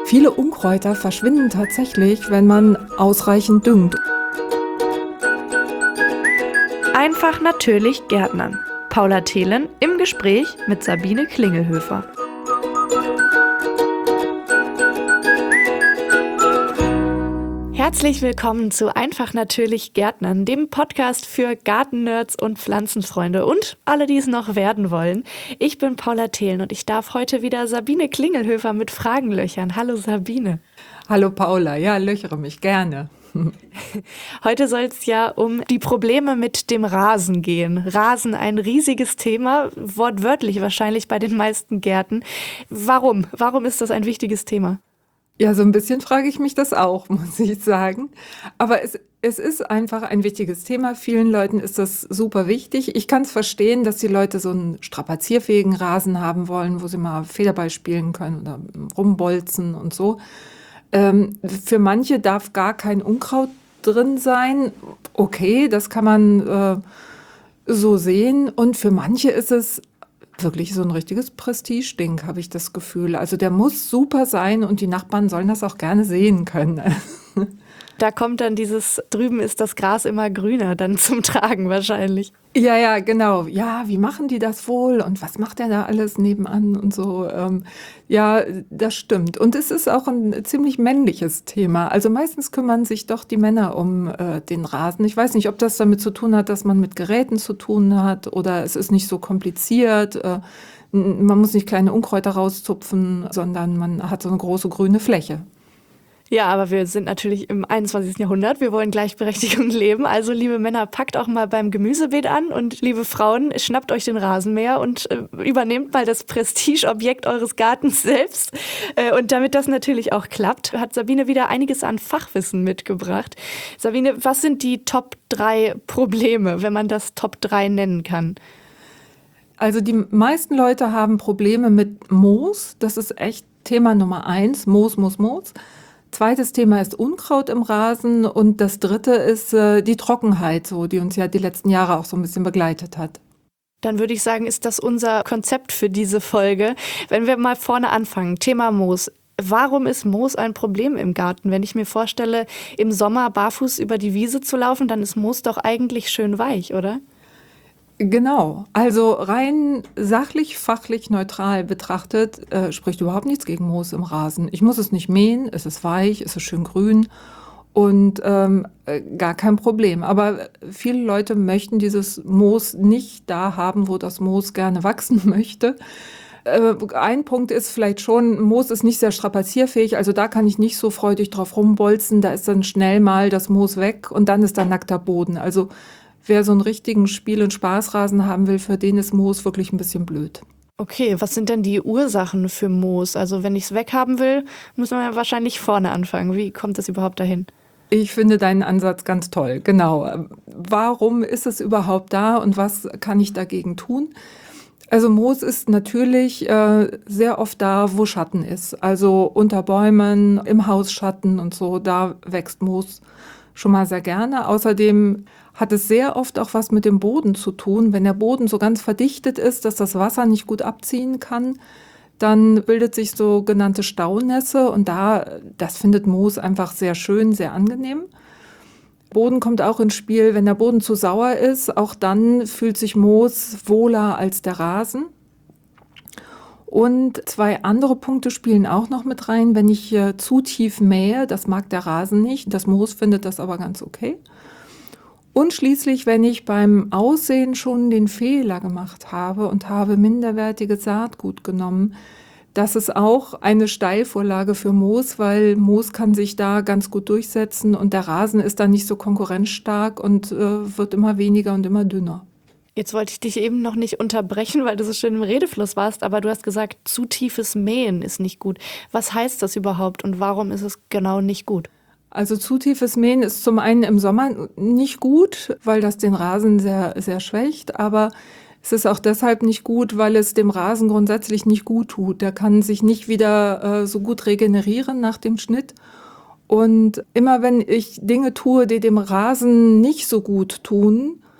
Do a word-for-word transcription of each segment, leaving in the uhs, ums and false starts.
Viele Unkräuter verschwinden tatsächlich, wenn man ausreichend düngt. Einfach natürlich Gärtnern. Paula Thelen im Gespräch mit Sabine Klingelhöfer. Herzlich willkommen zu Einfach natürlich Gärtnern, dem Podcast für Gartennerds und Pflanzenfreunde und alle, die es noch werden wollen. Ich bin Paula Thelen und ich darf heute wieder Sabine Klingelhöfer mit Fragen löchern. Hallo Sabine. Hallo Paula, ja, löchere mich gerne. Heute soll es ja um die Probleme mit dem Rasen gehen. Rasen, ein riesiges Thema, wortwörtlich wahrscheinlich bei den meisten Gärten. Warum? Warum ist das ein wichtiges Thema? Ja, so ein bisschen frage ich mich das auch, muss ich sagen. Aber es, es ist einfach ein wichtiges Thema. Vielen Leuten ist das super wichtig. Ich kann es verstehen, dass die Leute so einen strapazierfähigen Rasen haben wollen, wo sie mal Federball spielen können oder rumbolzen und so. Ähm, für manche darf gar kein Unkraut drin sein. Okay, das kann man äh, so sehen. Und für manche ist es wirklich so ein richtiges Prestigeding, habe ich das Gefühl. Also der muss super sein und die Nachbarn sollen das auch gerne sehen können. Da kommt dann dieses, drüben ist das Gras immer grüner, dann zum Tragen wahrscheinlich. Ja, ja, genau. Ja, wie machen die das wohl? Und was macht der da alles nebenan und so? Ähm, ja, das stimmt. Und es ist auch ein ziemlich männliches Thema. Also meistens kümmern sich doch die Männer um äh, den Rasen. Ich weiß nicht, ob das damit zu tun hat, dass man mit Geräten zu tun hat oder es ist nicht so kompliziert. Äh, man muss nicht kleine Unkräuter rauszupfen, sondern man hat so eine große grüne Fläche. Ja, aber wir sind natürlich im einundzwanzigsten Jahrhundert. Wir wollen Gleichberechtigung leben. Also, liebe Männer, packt auch mal beim Gemüsebeet an und liebe Frauen, schnappt euch den Rasenmäher und äh, übernehmt mal das Prestigeobjekt eures Gartens selbst. Äh, und damit das natürlich auch klappt, hat Sabine wieder einiges an Fachwissen mitgebracht. Sabine, was sind die Top drei Probleme, wenn man das Top drei nennen kann? Also die meisten Leute haben Probleme mit Moos. Das ist echt Thema Nummer eins. Moos, Moos, Moos. Zweites Thema ist Unkraut im Rasen und das dritte ist äh, die Trockenheit, so, die uns ja die letzten Jahre auch so ein bisschen begleitet hat. Dann würde ich sagen, ist das unser Konzept für diese Folge. Wenn wir mal vorne anfangen, Thema Moos. Warum ist Moos ein Problem im Garten? Wenn ich mir vorstelle, im Sommer barfuß über die Wiese zu laufen, dann ist Moos doch eigentlich schön weich, oder? Genau, also rein sachlich, fachlich, neutral betrachtet äh, spricht überhaupt nichts gegen Moos im Rasen. Ich muss es nicht mähen, es ist weich, es ist schön grün und ähm, äh, gar kein Problem. Aber viele Leute möchten dieses Moos nicht da haben, wo das Moos gerne wachsen möchte. Äh, ein Punkt ist vielleicht schon, Moos ist nicht sehr strapazierfähig, also da kann ich nicht so freudig drauf rumbolzen, da ist dann schnell mal das Moos weg und dann ist da nackter Boden. Also wer so einen richtigen Spiel- und Spaßrasen haben will, für den ist Moos wirklich ein bisschen blöd. Okay, was sind denn die Ursachen für Moos? Also wenn ich es weghaben will, muss man ja wahrscheinlich vorne anfangen. Wie kommt es überhaupt dahin? Ich finde deinen Ansatz ganz toll, genau. Warum ist es überhaupt da und was kann ich dagegen tun? Also Moos ist natürlich äh, sehr oft da, wo Schatten ist. Also unter Bäumen, im Hausschatten und so, da wächst Moos schon mal sehr gerne. Außerdem hat es sehr oft auch was mit dem Boden zu tun. Wenn der Boden so ganz verdichtet ist, dass das Wasser nicht gut abziehen kann, dann bildet sich sogenannte Staunässe und da, das findet Moos einfach sehr schön, sehr angenehm. Boden kommt auch ins Spiel, wenn der Boden zu sauer ist, auch dann fühlt sich Moos wohler als der Rasen. Und zwei andere Punkte spielen auch noch mit rein. Wenn ich äh, zu tief mähe, das mag der Rasen nicht, das Moos findet das aber ganz okay. Und schließlich, wenn ich beim Aussehen schon den Fehler gemacht habe und habe minderwertiges Saatgut genommen, das ist auch eine Steilvorlage für Moos, weil Moos kann sich da ganz gut durchsetzen und der Rasen ist dann nicht so konkurrenzstark und äh, wird immer weniger und immer dünner. Jetzt wollte ich dich eben noch nicht unterbrechen, weil du so schön im Redefluss warst, aber du hast gesagt, zu tiefes Mähen ist nicht gut. Was heißt das überhaupt und warum ist es genau nicht gut? Also zu tiefes Mähen ist zum einen im Sommer nicht gut, weil das den Rasen sehr, sehr schwächt, aber es ist auch deshalb nicht gut, weil es dem Rasen grundsätzlich nicht gut tut. Der kann sich nicht wieder äh, so gut regenerieren nach dem Schnitt. Und immer wenn ich Dinge tue, die dem Rasen nicht so gut tun,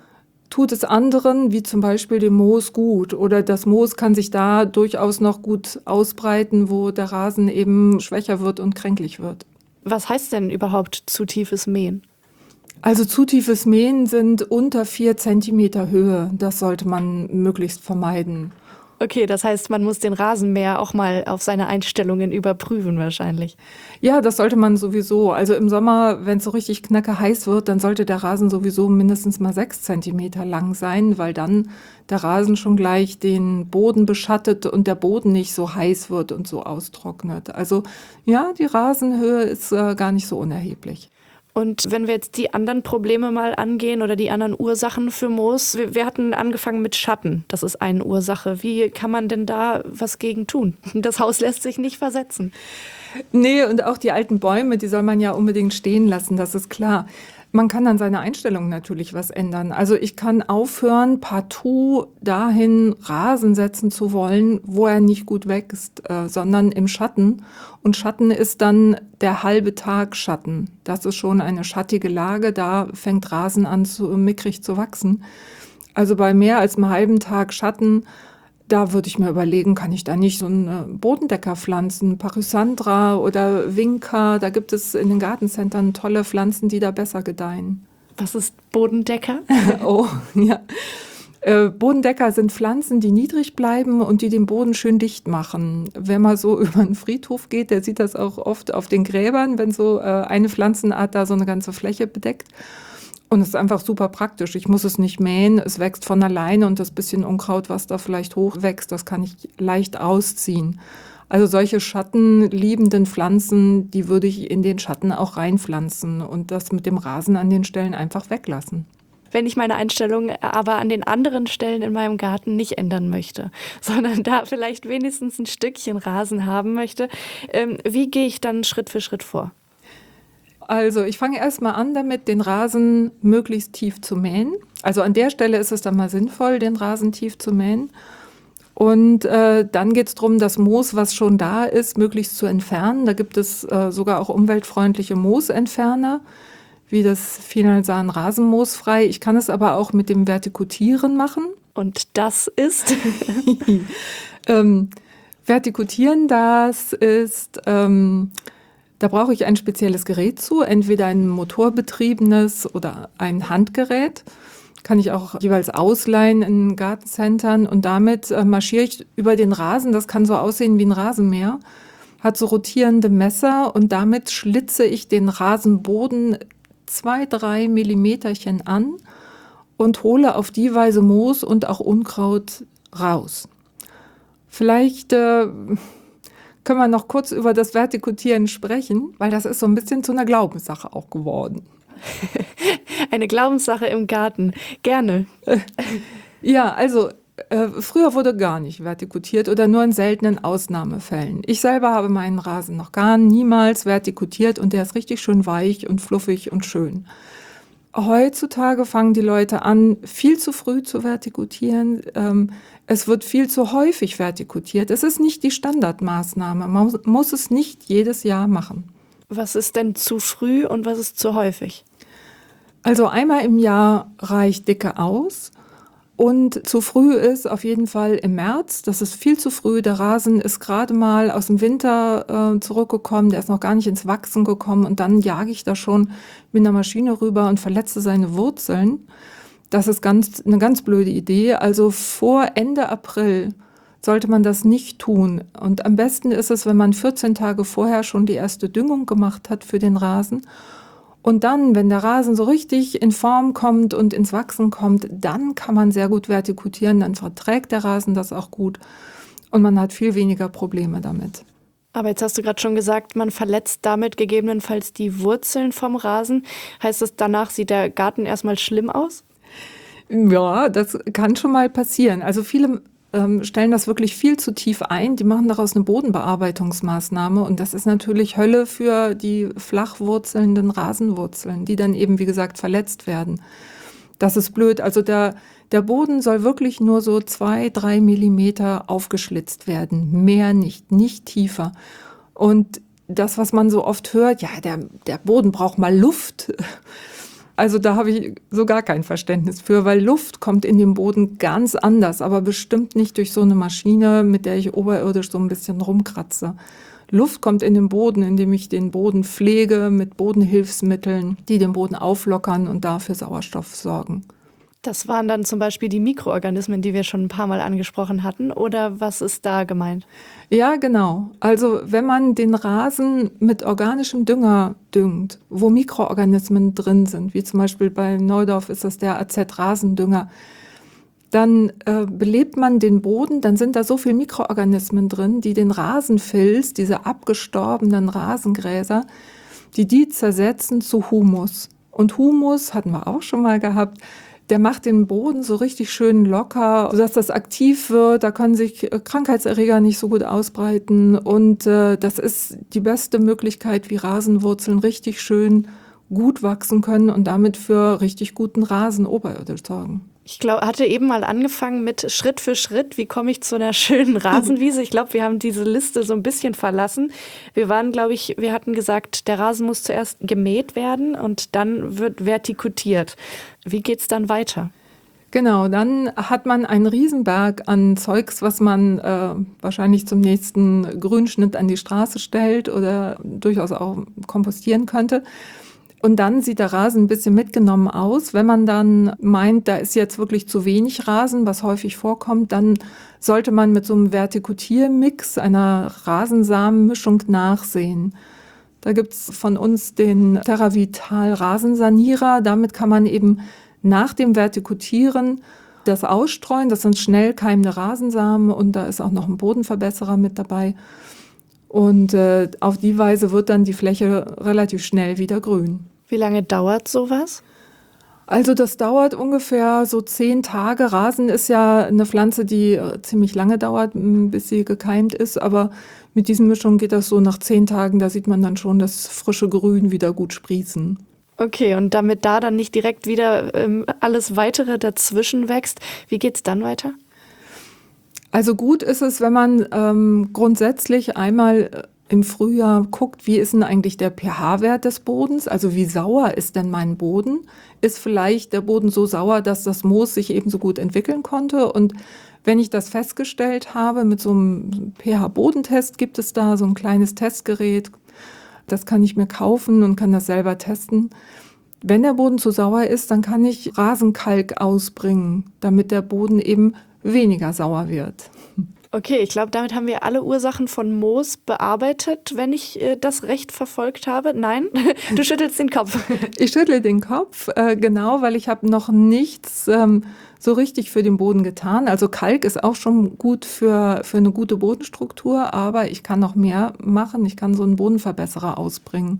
tut es anderen, wie zum Beispiel dem Moos, gut. Oder das Moos kann sich da durchaus noch gut ausbreiten, wo der Rasen eben schwächer wird und kränklich wird. Was heißt denn überhaupt zu tiefes Mähen? Also zu tiefes Mähen sind unter vier Zentimeter Höhe. Das sollte man möglichst vermeiden. Okay, das heißt, man muss den Rasenmäher auch mal auf seine Einstellungen überprüfen wahrscheinlich. Ja, das sollte man sowieso. Also im Sommer, wenn es so richtig knacke heiß wird, dann sollte der Rasen sowieso mindestens mal sechs Zentimeter lang sein, weil dann der Rasen schon gleich den Boden beschattet und der Boden nicht so heiß wird und so austrocknet. Also ja, die Rasenhöhe ist äh, gar nicht so unerheblich. Und wenn wir jetzt die anderen Probleme mal angehen oder die anderen Ursachen für Moos, wir, wir hatten angefangen mit Schatten, das ist eine Ursache. Wie kann man denn da was gegen tun? Das Haus lässt sich nicht versetzen. Nee, und auch die alten Bäume, die soll man ja unbedingt stehen lassen, das ist klar. Man kann an seiner Einstellung natürlich was ändern. Also ich kann aufhören, partout dahin Rasen setzen zu wollen, wo er nicht gut wächst, äh, sondern im Schatten. Und Schatten ist dann der halbe Tag Schatten. Das ist schon eine schattige Lage, da fängt Rasen an, zu mickrig zu wachsen. Also bei mehr als einem halben Tag Schatten, da würde ich mir überlegen, kann ich da nicht so einen Bodendecker pflanzen, Pachysandra oder Vinca, da gibt es in den Gartencentern tolle Pflanzen, die da besser gedeihen. Was ist Bodendecker? Oh, ja. Äh, Bodendecker sind Pflanzen, die niedrig bleiben und die den Boden schön dicht machen. Wenn man so über einen Friedhof geht, der sieht das auch oft auf den Gräbern, wenn so äh, eine Pflanzenart da so eine ganze Fläche bedeckt. Und es ist einfach super praktisch. Ich muss es nicht mähen, es wächst von alleine und das bisschen Unkraut, was da vielleicht hochwächst, das kann ich leicht ausziehen. Also solche schattenliebenden Pflanzen, die würde ich in den Schatten auch reinpflanzen und das mit dem Rasen an den Stellen einfach weglassen. Wenn ich meine Einstellung aber an den anderen Stellen in meinem Garten nicht ändern möchte, sondern da vielleicht wenigstens ein Stückchen Rasen haben möchte, ähm, wie gehe ich dann Schritt für Schritt vor? Also ich fange erstmal an damit, den Rasen möglichst tief zu mähen. Also an der Stelle ist es dann mal sinnvoll, den Rasen tief zu mähen. Und äh, dann geht es darum, das Moos, was schon da ist, möglichst zu entfernen. Da gibt es äh, sogar auch umweltfreundliche Moosentferner, wie das Finalsan Rasenmoosfrei. Ich kann es aber auch mit dem Vertikutieren machen. Und das ist? ähm, Vertikutieren, das ist... Ähm, Da brauche ich ein spezielles Gerät zu, entweder ein motorbetriebenes oder ein Handgerät. Kann ich auch jeweils ausleihen in Gartencentern und damit äh, marschiere ich über den Rasen. Das kann so aussehen wie ein Rasenmäher, hat so rotierende Messer und damit schlitze ich den Rasenboden zwei, drei Millimeterchen an und hole auf die Weise Moos und auch Unkraut raus. Vielleicht... Äh, können wir noch kurz über das Vertikutieren sprechen, weil das ist so ein bisschen zu einer Glaubenssache auch geworden. Eine Glaubenssache im Garten. Gerne. Ja, also äh, früher wurde gar nicht vertikutiert oder nur in seltenen Ausnahmefällen. Ich selber habe meinen Rasen noch gar niemals vertikutiert und der ist richtig schön weich und fluffig und schön. Heutzutage fangen die Leute an, viel zu früh zu vertikutieren. Ähm, es wird viel zu häufig vertikutiert. Es ist nicht die Standardmaßnahme. Man muss es nicht jedes Jahr machen. Was ist denn zu früh und was ist zu häufig? Also einmal im Jahr reicht dicke aus. Und zu früh ist auf jeden Fall im März. Das ist viel zu früh. Der Rasen ist gerade mal aus dem Winter äh, zurückgekommen. Der ist noch gar nicht ins Wachsen gekommen. Und dann jage ich da schon mit einer Maschine rüber und verletze seine Wurzeln. Das ist ganz, eine ganz blöde Idee. Also vor Ende April sollte man das nicht tun. Und am besten ist es, wenn man vierzehn Tage vorher schon die erste Düngung gemacht hat für den Rasen. Und dann, wenn der Rasen so richtig in Form kommt und ins Wachsen kommt, dann kann man sehr gut vertikutieren, dann verträgt der Rasen das auch gut und man hat viel weniger Probleme damit. Aber jetzt hast du gerade schon gesagt, man verletzt damit gegebenenfalls die Wurzeln vom Rasen. Heißt das, danach sieht der Garten erstmal schlimm aus? Ja, das kann schon mal passieren. Also viele ähm, stellen das wirklich viel zu tief ein. Die machen daraus eine Bodenbearbeitungsmaßnahme und das ist natürlich Hölle für die flach wurzelnden Rasenwurzeln, die dann eben, wie gesagt, verletzt werden. Das ist blöd. Also der, der Boden soll wirklich nur so zwei, drei Millimeter aufgeschlitzt werden. Mehr nicht, nicht tiefer. Und das, was man so oft hört, ja, der, der Boden braucht mal Luft. Also da habe ich so gar kein Verständnis für, weil Luft kommt in den Boden ganz anders, aber bestimmt nicht durch so eine Maschine, mit der ich oberirdisch so ein bisschen rumkratze. Luft kommt in den Boden, indem ich den Boden pflege mit Bodenhilfsmitteln, die den Boden auflockern und dafür Sauerstoff sorgen. Das waren dann zum Beispiel die Mikroorganismen, die wir schon ein paar Mal angesprochen hatten. Oder was ist da gemeint? Ja, genau. Also wenn man den Rasen mit organischem Dünger düngt, wo Mikroorganismen drin sind, wie zum Beispiel bei Neudorf ist das der A Z-Rasendünger, dann äh, belebt man den Boden, dann sind da so viele Mikroorganismen drin, die den Rasenfilz, diese abgestorbenen Rasengräser, die die zersetzen zu Humus. Und Humus, hatten wir auch schon mal gehabt, der macht den Boden so richtig schön locker, sodass das aktiv wird. Da können sich Krankheitserreger nicht so gut ausbreiten. Und äh, das ist die beste Möglichkeit, wie Rasenwurzeln richtig schön gut wachsen können und damit für richtig guten Rasen oberirdisch sorgen. Ich glaube, hatte eben mal angefangen mit Schritt für Schritt, wie komme ich zu einer schönen Rasenwiese. Ich glaube, wir haben diese Liste so ein bisschen verlassen. Wir waren, glaube ich, wir hatten gesagt, der Rasen muss zuerst gemäht werden und dann wird vertikutiert. Wie geht's dann weiter? Genau, dann hat man einen Riesenberg an Zeugs, was man äh, wahrscheinlich zum nächsten Grünschnitt an die Straße stellt oder durchaus auch kompostieren könnte. Und dann sieht der Rasen ein bisschen mitgenommen aus. Wenn man dann meint, da ist jetzt wirklich zu wenig Rasen, was häufig vorkommt, dann sollte man mit so einem Vertikutiermix, einer Rasensamenmischung nachsehen. Da gibt's von uns den TerraVital Rasensanierer. Damit kann man eben nach dem Vertikutieren das ausstreuen. Das sind schnell keimende Rasensamen und da ist auch noch ein Bodenverbesserer mit dabei. Und äh, auf die Weise wird dann die Fläche relativ schnell wieder grün. Wie lange dauert sowas? Also das dauert ungefähr so zehn Tage. Rasen ist ja eine Pflanze, die äh, ziemlich lange dauert, bis sie gekeimt ist. Aber mit diesen Mischungen geht das so nach zehn Tagen. Da sieht man dann schon das frische Grün wieder gut sprießen. Okay, und damit da dann nicht direkt wieder ähm, alles Weitere dazwischen wächst, wie geht's dann weiter? Also gut ist es, wenn man ähm, grundsätzlich einmal im Frühjahr guckt, wie ist denn eigentlich der pH-Wert des Bodens? Also wie sauer ist denn mein Boden? Ist vielleicht der Boden so sauer, dass das Moos sich eben so gut entwickeln konnte? Und wenn ich das festgestellt habe, mit so einem pH-Bodentest gibt es da so ein kleines Testgerät, das kann ich mir kaufen und kann das selber testen. Wenn der Boden zu sauer ist, dann kann ich Rasenkalk ausbringen, damit der Boden eben weniger sauer wird. Okay, ich glaube, damit haben wir alle Ursachen von Moos bearbeitet, wenn ich äh, das recht verfolgt habe. Nein, du schüttelst den Kopf. Ich schüttle den Kopf, äh, genau, weil ich habe noch nichts ähm, so richtig für den Boden getan. Also Kalk ist auch schon gut für, für eine gute Bodenstruktur, aber ich kann noch mehr machen. Ich kann so einen Bodenverbesserer ausbringen.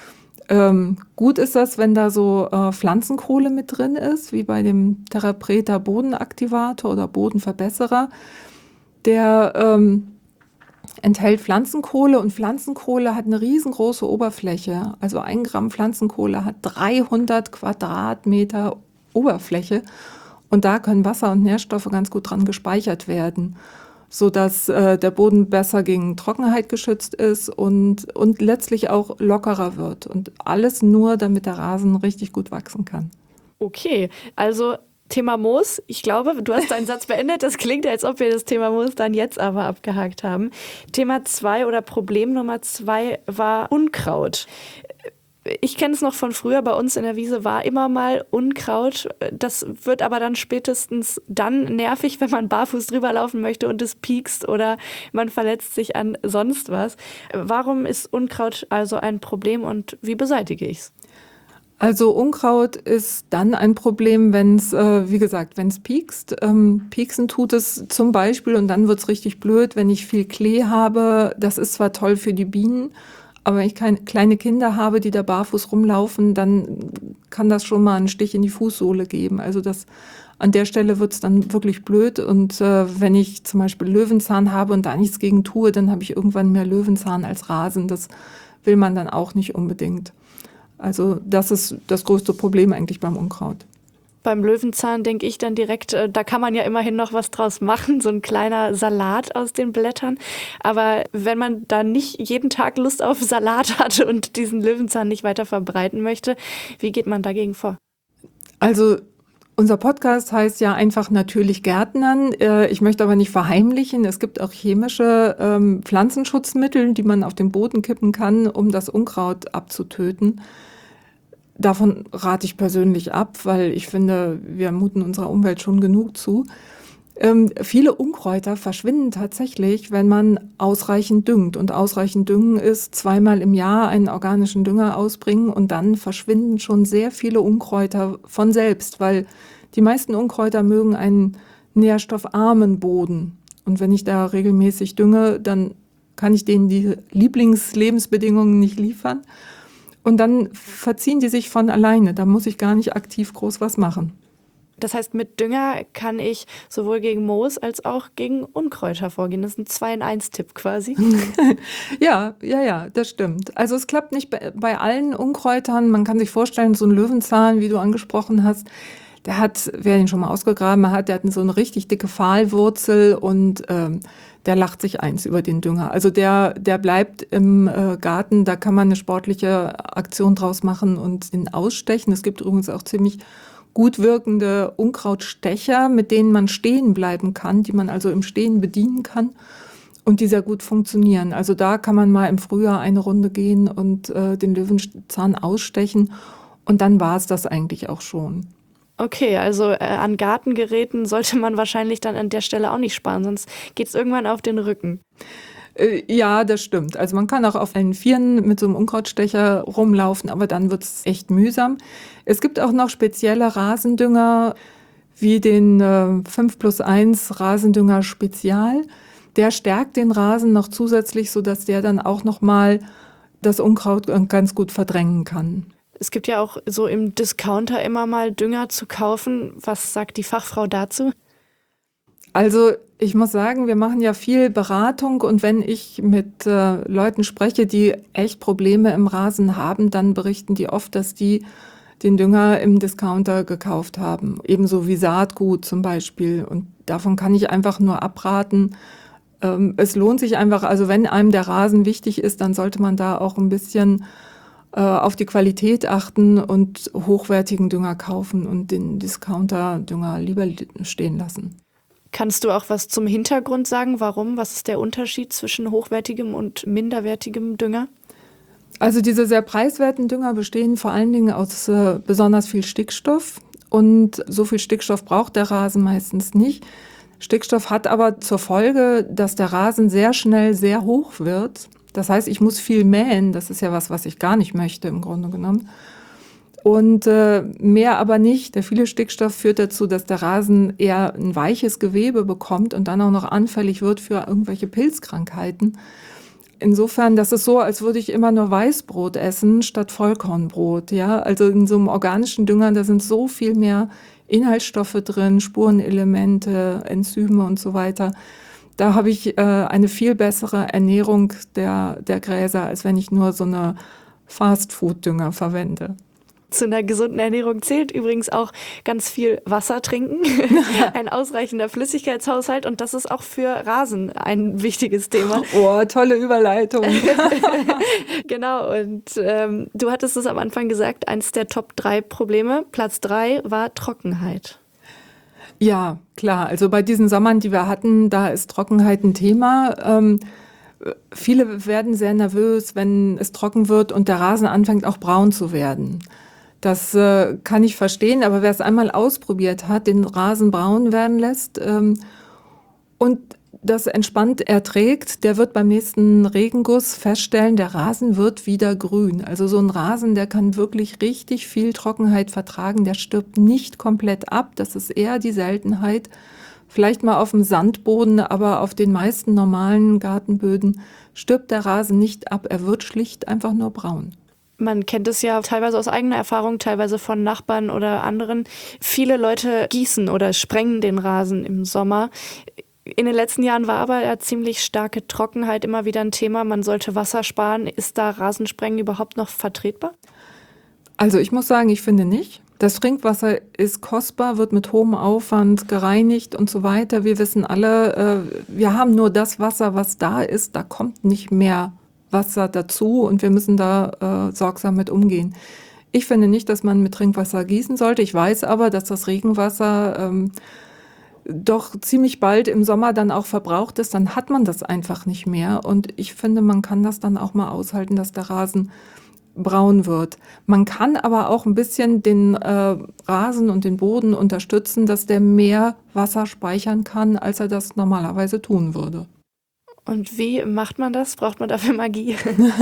Ähm, gut ist das, wenn da so äh, Pflanzenkohle mit drin ist, wie bei dem TerraPreta Bodenaktivator oder Bodenverbesserer. Der ähm, enthält Pflanzenkohle und Pflanzenkohle hat eine riesengroße Oberfläche. Also ein Gramm Pflanzenkohle hat dreihundert Quadratmeter Oberfläche und da können Wasser und Nährstoffe ganz gut dran gespeichert werden, sodass äh, der Boden besser gegen Trockenheit geschützt ist und, und letztlich auch lockerer wird. Und alles nur, damit der Rasen richtig gut wachsen kann. Okay, also Thema Moos. Ich glaube, du hast deinen Satz beendet. Das klingt, als ob wir das Thema Moos dann jetzt aber abgehakt haben. Thema zwei oder Problem Nummer zwei war Unkraut. Ich kenne es noch von früher, bei uns in der Wiese war immer mal Unkraut. Das wird aber dann spätestens dann nervig, wenn man barfuß drüber laufen möchte und es piekst oder man verletzt sich an sonst was. Warum ist Unkraut also ein Problem und wie beseitige ich es? Also Unkraut ist dann ein Problem, wenn es, äh, wie gesagt, wenn es piekst. Ähm, pieksen tut es zum Beispiel und dann wird es richtig blöd, wenn ich viel Klee habe. Das ist zwar toll für die Bienen, aber wenn ich keine kleine Kinder habe, die da barfuß rumlaufen, dann kann das schon mal einen Stich in die Fußsohle geben. Also das, an der Stelle wird es dann wirklich blöd. Und äh, wenn ich zum Beispiel Löwenzahn habe und da nichts gegen tue, dann habe ich irgendwann mehr Löwenzahn als Rasen. Das will man dann auch nicht unbedingt. Also das ist das größte Problem eigentlich beim Unkraut. Beim Löwenzahn denke ich dann direkt, äh, da kann man ja immerhin noch was draus machen, so ein kleiner Salat aus den Blättern. Aber wenn man da nicht jeden Tag Lust auf Salat hat und diesen Löwenzahn nicht weiter verbreiten möchte, wie geht man dagegen vor? Also unser Podcast heißt ja einfach natürlich Gärtnern. Äh, Ich möchte aber nicht verheimlichen, es gibt auch chemische ähm, Pflanzenschutzmittel, die man auf den Boden kippen kann, um das Unkraut abzutöten. Davon rate ich persönlich ab, weil ich finde, wir muten unserer Umwelt schon genug zu. Ähm, viele Unkräuter verschwinden tatsächlich, wenn man ausreichend düngt. Und ausreichend düngen ist zweimal im Jahr einen organischen Dünger ausbringen und dann verschwinden schon sehr viele Unkräuter von selbst, weil die meisten Unkräuter mögen einen nährstoffarmen Boden. Und wenn ich da regelmäßig dünge, dann kann ich denen die Lieblingslebensbedingungen nicht liefern. Und dann verziehen die sich von alleine. Da muss ich gar nicht aktiv groß was machen. Das heißt, mit Dünger kann ich sowohl gegen Moos als auch gegen Unkräuter vorgehen. Das ist ein zwei in eins Tipp quasi. Ja, ja, ja, das stimmt. Also es klappt nicht bei, bei allen Unkräutern. Man kann sich vorstellen, so ein Löwenzahn, wie du angesprochen hast, der hat, wer den schon mal ausgegraben hat, der hat so eine richtig dicke Pfahlwurzel und ähm, der lacht sich eins über den Dünger. Also der, der bleibt im äh, Garten, da kann man eine sportliche Aktion draus machen und ihn ausstechen. Es gibt übrigens auch ziemlich gut wirkende Unkrautstecher, mit denen man stehen bleiben kann, die man also im Stehen bedienen kann und die sehr gut funktionieren. Also da kann man mal im Frühjahr eine Runde gehen und äh, den Löwenzahn ausstechen und dann war es das eigentlich auch schon. Okay, also äh, an Gartengeräten sollte man wahrscheinlich dann an der Stelle auch nicht sparen, sonst geht es irgendwann auf den Rücken. Äh, Ja, das stimmt. Also man kann auch auf allen Vieren mit so einem Unkrautstecher rumlaufen, aber dann wird's echt mühsam. Es gibt auch noch spezielle Rasendünger, wie den äh, fünf plus eins Rasendünger Spezial. Der stärkt den Rasen noch zusätzlich, sodass der dann auch nochmal das Unkraut äh, ganz gut verdrängen kann. Es gibt ja auch so im Discounter immer mal Dünger zu kaufen. Was sagt die Fachfrau dazu? Also ich muss sagen, wir machen ja viel Beratung und wenn ich mit äh, Leuten spreche, die echt Probleme im Rasen haben, dann berichten die oft, dass die den Dünger im Discounter gekauft haben. Ebenso wie Saatgut zum Beispiel. Und davon kann ich einfach nur abraten. Ähm, es lohnt sich einfach, also wenn einem der Rasen wichtig ist, dann sollte man da auch ein bisschen äh, auf die Qualität achten und hochwertigen Dünger kaufen und den Discounter-Dünger lieber stehen lassen. Kannst du auch was zum Hintergrund sagen? Warum? Was ist der Unterschied zwischen hochwertigem und minderwertigem Dünger? Also diese sehr preiswerten Dünger bestehen vor allen Dingen aus äh, besonders viel Stickstoff. Und so viel Stickstoff braucht der Rasen meistens nicht. Stickstoff hat aber zur Folge, dass der Rasen sehr schnell sehr hoch wird. Das heißt, ich muss viel mähen. Das ist ja was, was ich gar nicht möchte im Grunde genommen. Und äh, mehr aber nicht. Der viele Stickstoff führt dazu, dass der Rasen eher ein weiches Gewebe bekommt und dann auch noch anfällig wird für irgendwelche Pilzkrankheiten. Insofern, das ist so, als würde ich immer nur Weißbrot essen statt Vollkornbrot. Ja? Also in so einem organischen Dünger, da sind so viel mehr Inhaltsstoffe drin, Spurenelemente, Enzyme und so weiter. Da habe ich äh, eine viel bessere Ernährung der, der Gräser, als wenn ich nur so eine Fastfood-Dünger verwende. Zu einer gesunden Ernährung zählt übrigens auch ganz viel Wasser trinken, ein ausreichender Flüssigkeitshaushalt und das ist auch für Rasen ein wichtiges Thema. Oh, tolle Überleitung. Genau, und ähm, du hattest es am Anfang gesagt, eins der Top drei Probleme, Platz drei war Trockenheit. Ja, klar. Also bei diesen Sommern, die wir hatten, da ist Trockenheit ein Thema. Ähm, viele werden sehr nervös, wenn es trocken wird und der Rasen anfängt auch braun zu werden. Das äh, kann ich verstehen, aber wer es einmal ausprobiert hat, den Rasen braun werden lässt ähm, und das entspannt erträgt, der wird beim nächsten Regenguss feststellen, der Rasen wird wieder grün. Also so ein Rasen, der kann wirklich richtig viel Trockenheit vertragen, der stirbt nicht komplett ab, das ist eher die Seltenheit. Vielleicht mal auf dem Sandboden, aber auf den meisten normalen Gartenböden stirbt der Rasen nicht ab, er wird schlicht einfach nur braun. Man kennt es ja teilweise aus eigener Erfahrung, teilweise von Nachbarn oder anderen. Viele Leute gießen oder sprengen den Rasen im Sommer. In den letzten Jahren war aber ja ziemlich starke Trockenheit immer wieder ein Thema. Man sollte Wasser sparen. Ist da Rasensprengen überhaupt noch vertretbar? Also ich muss sagen, ich finde nicht. Das Trinkwasser ist kostbar, wird mit hohem Aufwand gereinigt und so weiter. Wir wissen alle, äh, wir haben nur das Wasser, was da ist. Da kommt nicht mehr Wasser dazu und wir müssen da äh, sorgsam mit umgehen. Ich finde nicht, dass man mit Trinkwasser gießen sollte. Ich weiß aber, dass das Regenwasser ähm, doch ziemlich bald im Sommer dann auch verbraucht ist. Dann hat man das einfach nicht mehr. Und ich finde, man kann das dann auch mal aushalten, dass der Rasen braun wird. Man kann aber auch ein bisschen den äh, Rasen und den Boden unterstützen, dass der mehr Wasser speichern kann, als er das normalerweise tun würde. Und wie macht man das? Braucht man dafür Magie?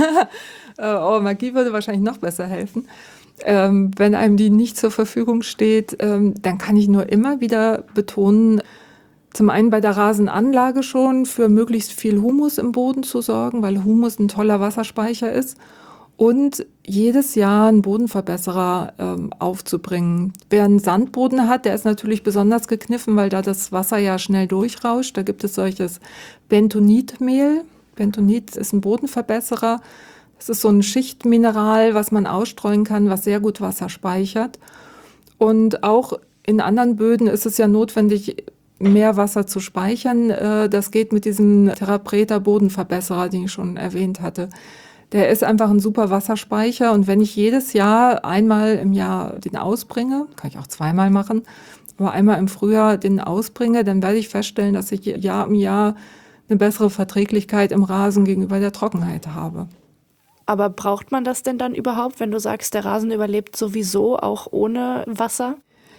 oh, Magie würde wahrscheinlich noch besser helfen. Ähm, wenn einem die nicht zur Verfügung steht, ähm, dann kann ich nur immer wieder betonen, zum einen bei der Rasenanlage schon für möglichst viel Humus im Boden zu sorgen, weil Humus ein toller Wasserspeicher ist. Und jedes Jahr einen Bodenverbesserer ähm, aufzubringen. Wer einen Sandboden hat, der ist natürlich besonders gekniffen, weil da das Wasser ja schnell durchrauscht. Da gibt es solches Bentonitmehl. Bentonit ist ein Bodenverbesserer. Das ist so ein Schichtmineral, was man ausstreuen kann, was sehr gut Wasser speichert. Und auch in anderen Böden ist es ja notwendig, mehr Wasser zu speichern. Das geht mit diesem Therapreta Bodenverbesserer, den ich schon erwähnt hatte. Der ist einfach ein super Wasserspeicher und wenn ich jedes Jahr einmal im Jahr den ausbringe, kann ich auch zweimal machen, aber einmal im Frühjahr den ausbringe, dann werde ich feststellen, dass ich Jahr um Jahr eine bessere Verträglichkeit im Rasen gegenüber der Trockenheit habe. Aber braucht man das denn dann überhaupt, wenn du sagst, der Rasen überlebt sowieso auch ohne Wasser?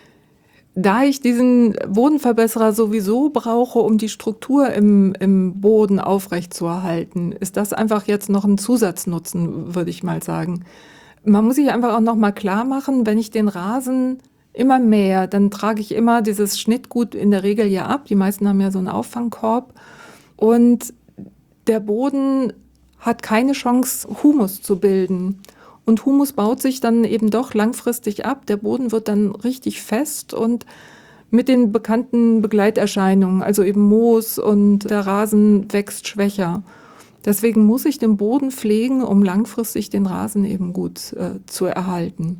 Da ich diesen Bodenverbesserer sowieso brauche, um die Struktur im, im Boden aufrechtzuerhalten, ist das einfach jetzt noch ein Zusatznutzen, würde ich mal sagen. Man muss sich einfach auch noch mal klar machen, wenn ich den Rasen immer mähe, dann trage ich immer dieses Schnittgut in der Regel ja ab. Die meisten haben ja so einen Auffangkorb. Und der Boden hat keine Chance, Humus zu bilden. Und Humus baut sich dann eben doch langfristig ab. Der Boden wird dann richtig fest und mit den bekannten Begleiterscheinungen, also eben Moos und der Rasen wächst schwächer. Deswegen muss ich den Boden pflegen, um langfristig den Rasen eben gut äh, zu erhalten.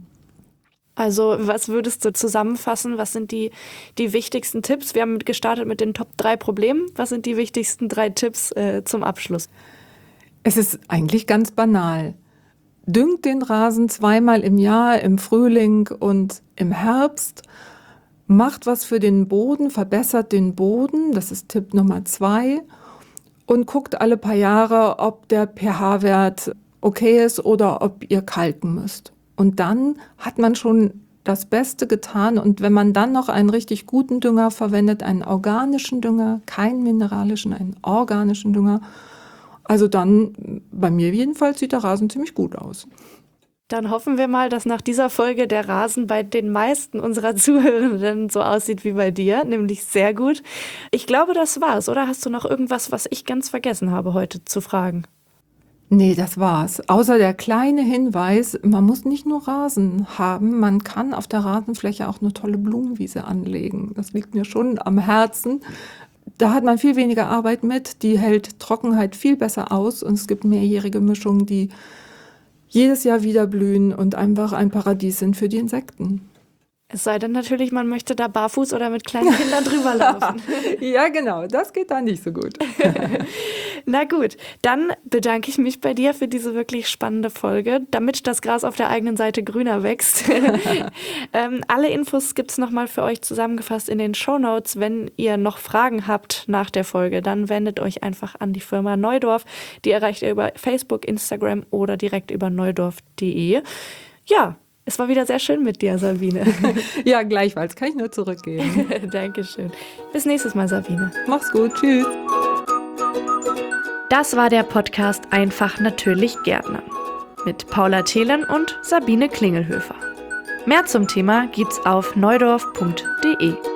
Also was würdest du zusammenfassen? Was sind die, die wichtigsten Tipps? Wir haben gestartet mit den Top drei Problemen. Was sind die wichtigsten drei Tipps äh, zum Abschluss? Es ist eigentlich ganz banal. Düngt den Rasen zweimal im Jahr, im Frühling und im Herbst. Macht was für den Boden, verbessert den Boden, das ist Tipp Nummer zwei. Und guckt alle paar Jahre, ob der pH-Wert okay ist oder ob ihr kalken müsst. Und dann hat man schon das Beste getan. Und wenn man dann noch einen richtig guten Dünger verwendet, einen organischen Dünger, keinen mineralischen, einen organischen Dünger, also dann, bei mir jedenfalls, sieht der Rasen ziemlich gut aus. Dann hoffen wir mal, dass nach dieser Folge der Rasen bei den meisten unserer Zuhörenden so aussieht wie bei dir, nämlich sehr gut. Ich glaube, das war's, oder? Hast du noch irgendwas, was ich ganz vergessen habe, heute zu fragen? Nee, das war's. Außer der kleine Hinweis, man muss nicht nur Rasen haben, man kann auf der Rasenfläche auch eine tolle Blumenwiese anlegen. Das liegt mir schon am Herzen. Da hat man viel weniger Arbeit mit, die hält Trockenheit viel besser aus und es gibt mehrjährige Mischungen, die jedes Jahr wieder blühen und einfach ein Paradies sind für die Insekten. Es sei denn natürlich, man möchte da barfuß oder mit kleinen Kindern drüber laufen. Ja, genau, das geht da nicht so gut. Na gut, dann bedanke ich mich bei dir für diese wirklich spannende Folge, damit das Gras auf der eigenen Seite grüner wächst. ähm, alle Infos gibt's nochmal für euch zusammengefasst in den Shownotes. Wenn ihr noch Fragen habt nach der Folge, dann wendet euch einfach an die Firma Neudorf. Die erreicht ihr über Facebook, Instagram oder direkt über neudorf punkt de. Ja, es war wieder sehr schön mit dir, Sabine. Ja, gleichfalls. Kann ich nur zurückgeben. Dankeschön. Bis nächstes Mal, Sabine. Mach's gut. Tschüss. Das war der Podcast Einfach natürlich Gärtnern mit Paula Thelen und Sabine Klingelhöfer. Mehr zum Thema gibt's auf neudorf punkt de.